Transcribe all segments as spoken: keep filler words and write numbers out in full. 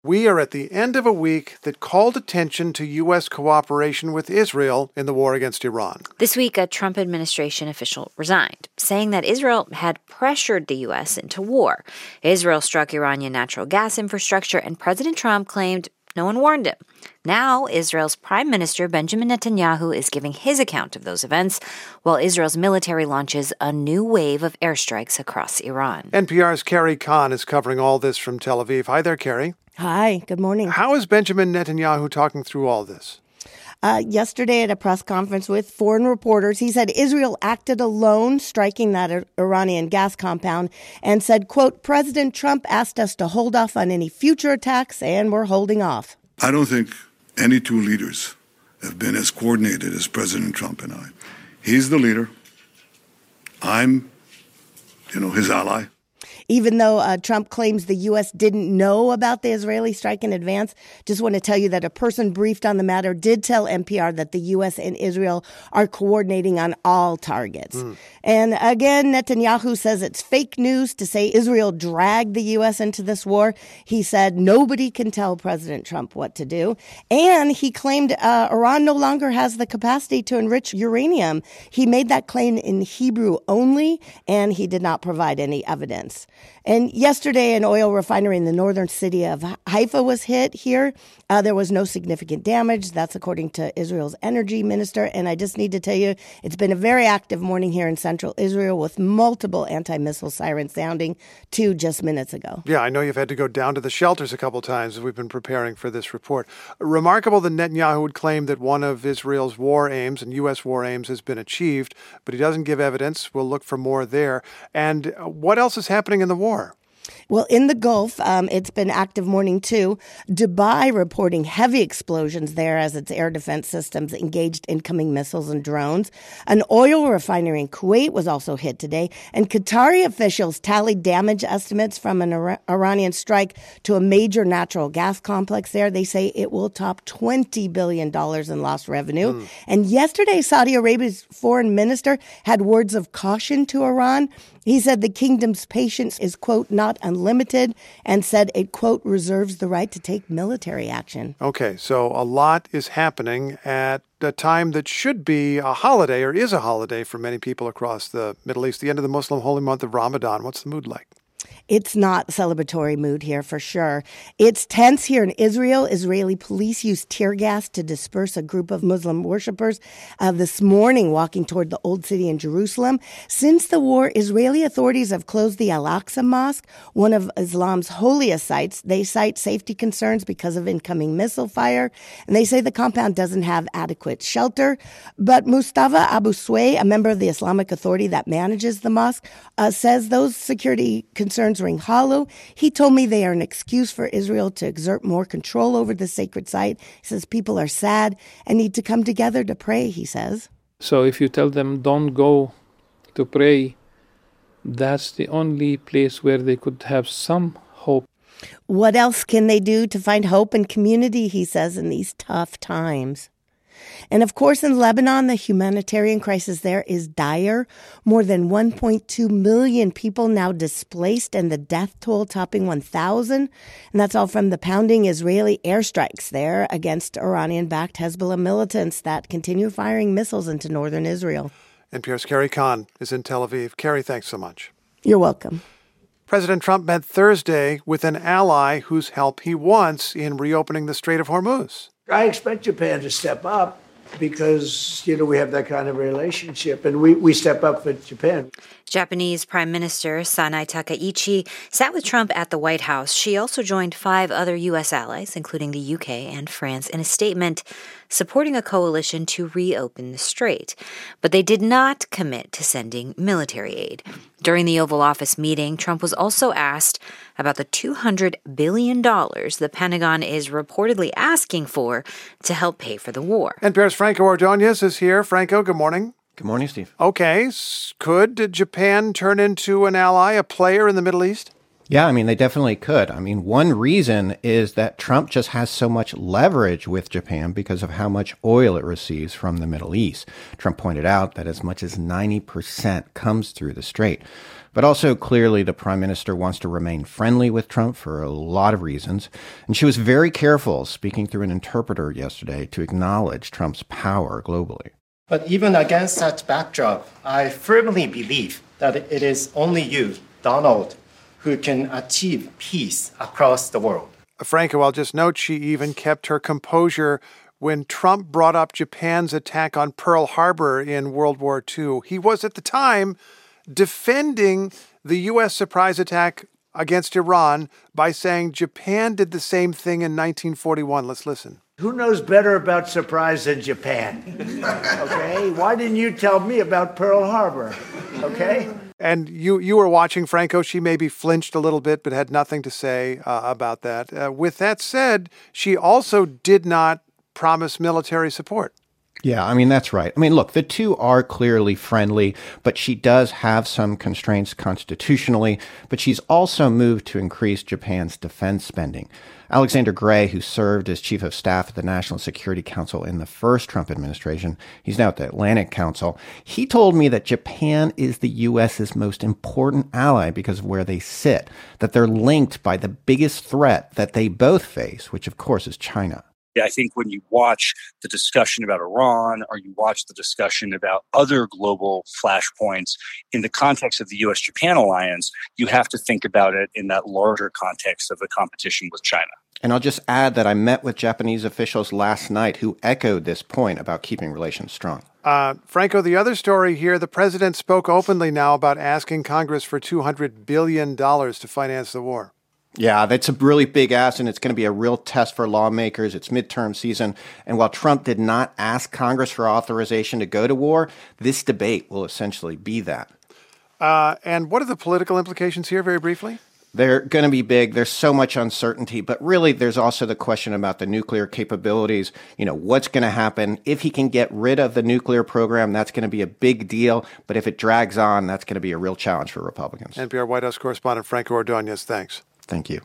We are at the end of a week that called attention to U S cooperation with Israel in the war against Iran. This week, a Trump administration official resigned, saying that Israel had pressured the U S into war. Israel struck Iranian natural gas infrastructure, and President Trump claimed no one warned him. Now, Israel's Prime Minister Benjamin Netanyahu is giving his account of those events, while Israel's military launches a new wave of airstrikes across Iran. N P R's Carrie Kahn is covering all this from Tel Aviv. Hi there, Carrie. Hi, good morning. How is Benjamin Netanyahu talking through all this? Uh, yesterday at a press conference with foreign reporters, he said Israel acted alone, striking that Iranian gas compound, and said, quote, President Trump asked us to hold off on any future attacks, and we're holding off. I don't think any two leaders have been as coordinated as President Trump and I. He's the leader. I'm, you know, his ally. Even though uh, Trump claims the U S didn't know about the Israeli strike in advance, just want to tell you that a person briefed on the matter did tell N P R that the U S and Israel are coordinating on all targets. Mm. And again, Netanyahu says it's fake news to say Israel dragged the U S into this war. He said nobody can tell President Trump what to do. And he claimed uh, Iran no longer has the capacity to enrich uranium. He made that claim in Hebrew only, and he did not provide any evidence. And yesterday, an oil refinery in the northern city of Haifa was hit here. Uh, there was no significant damage. That's according to Israel's energy minister. And I just need to tell you, it's been a very active morning here in central Israel with multiple anti-missile sirens sounding two just minutes ago. Yeah, I know you've had to go down to the shelters a couple times as we've been preparing for this report. Remarkable that Netanyahu would claim that one of Israel's war aims and U S war aims has been achieved, but he doesn't give evidence. We'll look for more there. And what else is happening in the war? Well, in the Gulf, um, it's been active morning, too. Dubai reporting heavy explosions there as its air defense systems engaged incoming missiles and drones. An oil refinery in Kuwait was also hit today. And Qatari officials tallied damage estimates from an Ira- Iranian strike to a major natural gas complex there. They say it will top twenty billion dollars in lost revenue. Mm. And yesterday, Saudi Arabia's foreign minister had words of caution to Iran. He said the kingdom's patience is, quote, not unlimited, and said it, quote, reserves the right to take military action. Okay, so a lot is happening at a time that should be a holiday or is a holiday for many people across the Middle East, the end of the Muslim holy month of Ramadan. What's the mood like? It's not celebratory mood here for sure. It's tense here in Israel. Israeli police used tear gas to disperse a group of Muslim worshippers uh, this morning walking toward the Old City in Jerusalem. Since the war, Israeli authorities have closed the Al-Aqsa Mosque, one of Islam's holiest sites. They cite safety concerns because of incoming missile fire, and they say the compound doesn't have adequate shelter. But Mustafa Abu Sway, a member of the Islamic Authority that manages the mosque, uh, says those security concerns ring hollow. He told me they are an excuse for Israel to exert more control over the sacred site. He says people are sad and need to come together to pray, he says. So if you tell them don't go to pray, that's the only place where they could have some hope. What else can they do to find hope and community, he says, in these tough times? And of course, in Lebanon, the humanitarian crisis there is dire. More than one point two million people now displaced and the death toll topping one thousand. And that's all from the pounding Israeli airstrikes there against Iranian-backed Hezbollah militants that continue firing missiles into northern Israel. N P R's Carrie Kahn is in Tel Aviv. Carrie, thanks so much. You're welcome. President Trump met Thursday with an ally whose help he wants in reopening the Strait of Hormuz. I expect Japan to step up because, you know, we have that kind of relationship, and we, we step up for Japan. Japanese Prime Minister Sanai Takaichi sat with Trump at the White House. She also joined five other U S allies, including the U K and France, in a statement supporting a coalition to reopen the strait. But they did not commit to sending military aid. During the Oval Office meeting, Trump was also asked about the two hundred billion dollars the Pentagon is reportedly asking for to help pay for the war. N P R's Franco Ordonez is here. Franco, good morning. Good morning, Steve. Okay, could Japan turn into an ally, a player in the Middle East? Yeah, I mean, they definitely could. I mean, one reason is that Trump just has so much leverage with Japan because of how much oil it receives from the Middle East. Trump pointed out that as much as ninety percent comes through the strait. But also, clearly, the prime minister wants to remain friendly with Trump for a lot of reasons. And she was very careful, speaking through an interpreter yesterday, to acknowledge Trump's power globally. But even against that backdrop, I firmly believe that it is only you, Donald, who can achieve peace across the world. Franco, I'll just note she even kept her composure when Trump brought up Japan's attack on Pearl Harbor in World War Two. He was at the time defending the U S surprise attack against Iran by saying Japan did the same thing in nineteen forty-one. Let's listen. Who knows better about surprise than Japan? Okay? Why didn't you tell me about Pearl Harbor? Okay? And you you were watching, Franco. She maybe flinched a little bit, but had nothing to say uh, about that. Uh, with that said, she also did not promise military support. Yeah, I mean, that's right. I mean, look, the two are clearly friendly, but she does have some constraints constitutionally, but she's also moved to increase Japan's defense spending. Alexander Gray, who served as chief of staff at the National Security Council in the first Trump administration, he's now at the Atlantic Council, he told me that Japan is the U S's most important ally because of where they sit, that they're linked by the biggest threat that they both face, which of course is China. I think when you watch the discussion about Iran or you watch the discussion about other global flashpoints in the context of the U S Japan alliance, you have to think about it in that larger context of the competition with China. And I'll just add that I met with Japanese officials last night who echoed this point about keeping relations strong. Uh, Franco, the other story here, the president spoke openly now about asking Congress for two hundred billion dollars to finance the war. Yeah, that's a really big ask, and it's going to be a real test for lawmakers. It's midterm season. And while Trump did not ask Congress for authorization to go to war, this debate will essentially be that. Uh, and what are the political implications here, very briefly? They're going to be big. There's so much uncertainty. But really, there's also the question about the nuclear capabilities. You know, what's going to happen? If he can get rid of the nuclear program, that's going to be a big deal. But if it drags on, that's going to be a real challenge for Republicans. N P R White House correspondent Franco Ordonez, thanks. Thank you.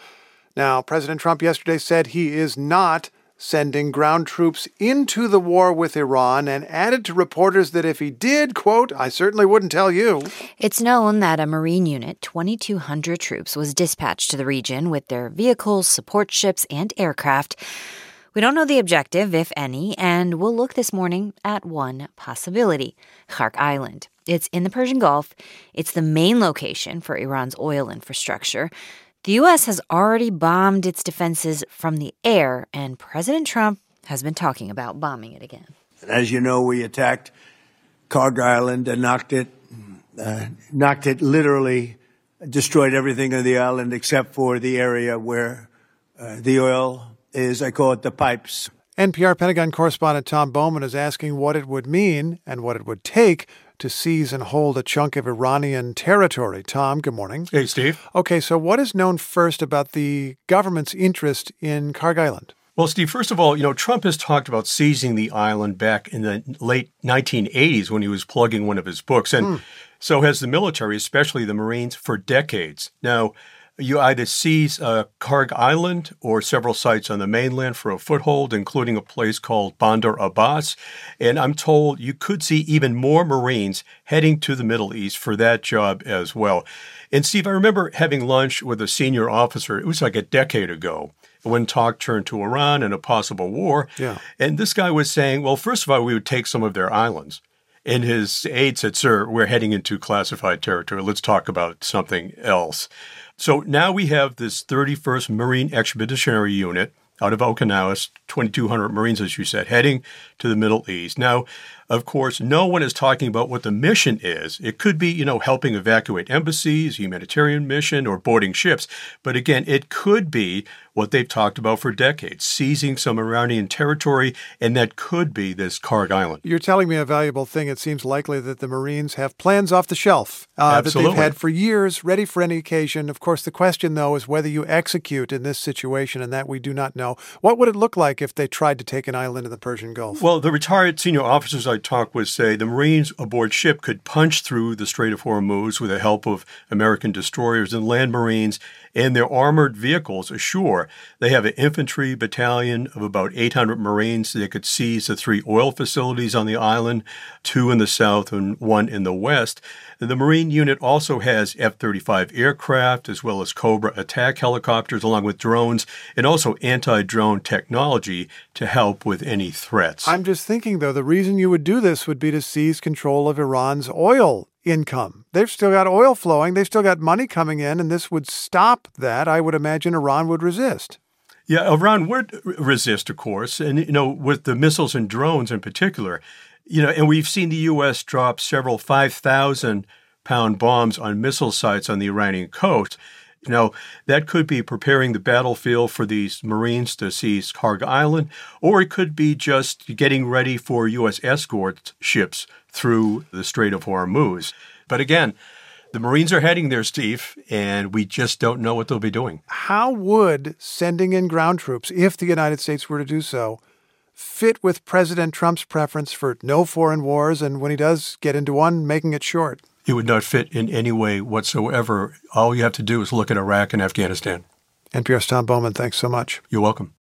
Now, President Trump yesterday said he is not sending ground troops into the war with Iran and added to reporters that if he did, quote, I certainly wouldn't tell you. It's known that a Marine unit, twenty-two hundred troops, was dispatched to the region with their vehicles, support ships, and aircraft. We don't know the objective, if any, and we'll look this morning at one possibility, Khark Island. It's in the Persian Gulf. It's the main location for Iran's oil infrastructure. The U S has already bombed its defenses from the air, and President Trump has been talking about bombing it again. As you know, we attacked Khark Island and knocked it, uh, knocked it literally, destroyed everything on the island except for the area where uh, the oil is. I call it the pipes. N P R Pentagon correspondent Tom Bowman is asking what it would mean and what it would take to seize and hold a chunk of Iranian territory. Tom, good morning. Hey, Steve. Okay, so what is known first about the government's interest in Khark Island? Well, Steve, first of all, you know, Trump has talked about seizing the island back in the late nineteen eighties when he was plugging one of his books. And mm. so has the military, especially the Marines, for decades. Now, you either seize uh, Khark Island or several sites on the mainland for a foothold, including a place called Bandar Abbas. And I'm told you could see even more Marines heading to the Middle East for that job as well. And Steve, I remember having lunch with a senior officer. It was like a decade ago when talk turned to Iran and a possible war. Yeah. And this guy was saying, well, first of all, we would take some of their islands. And his aide said, sir, we're heading into classified territory. Let's talk about something else. So now we have this thirty-first Marine Expeditionary Unit out of Okinawa, twenty-two hundred Marines, as you said, heading to the Middle East. Now, of course, no one is talking about what the mission is. It could be, you know, helping evacuate embassies, humanitarian mission, or boarding ships. But again, it could be what they've talked about for decades, seizing some Iranian territory, and that could be this Khark Island. You're telling me a valuable thing. It seems likely that the Marines have plans off the shelf uh, that they've had for years, ready for any occasion. Of course, the question, though, is whether you execute in this situation, and that we do not know. What would it look like if they tried to take an island in the Persian Gulf? Well, the retired senior officers I had talked was, say, the Marines aboard ship could punch through the Strait of Hormuz with the help of American destroyers and land Marines and their armored vehicles ashore. They have an infantry battalion of about eight hundred Marines. They could seize the three oil facilities on the island, two in the south and one in the west. The Marine unit also has F thirty-five aircraft, as well as Cobra attack helicopters, along with drones, and also anti-drone technology to help with any threats. I'm just thinking, though, the reason you would do this would be to seize control of Iran's oil income. They've still got oil flowing. They've still got money coming in, and this would stop that. I would imagine Iran would resist. Yeah, Iran would resist, of course. And, you know, with the missiles and drones in particular, you know, and we've seen the U S drop several five thousand pound bombs on missile sites on the Iranian coast. You know, that could be preparing the battlefield for these Marines to seize Kharg Island, or it could be just getting ready for U S escort ships through the Strait of Hormuz. But again, the Marines are heading there, Steve, and we just don't know what they'll be doing. How would sending in ground troops, if the United States were to do so, fit with President Trump's preference for no foreign wars, and when he does get into one, making it short? It would not fit in any way whatsoever. All you have to do is look at Iraq and Afghanistan. N P R's Tom Bowman, thanks so much. You're welcome.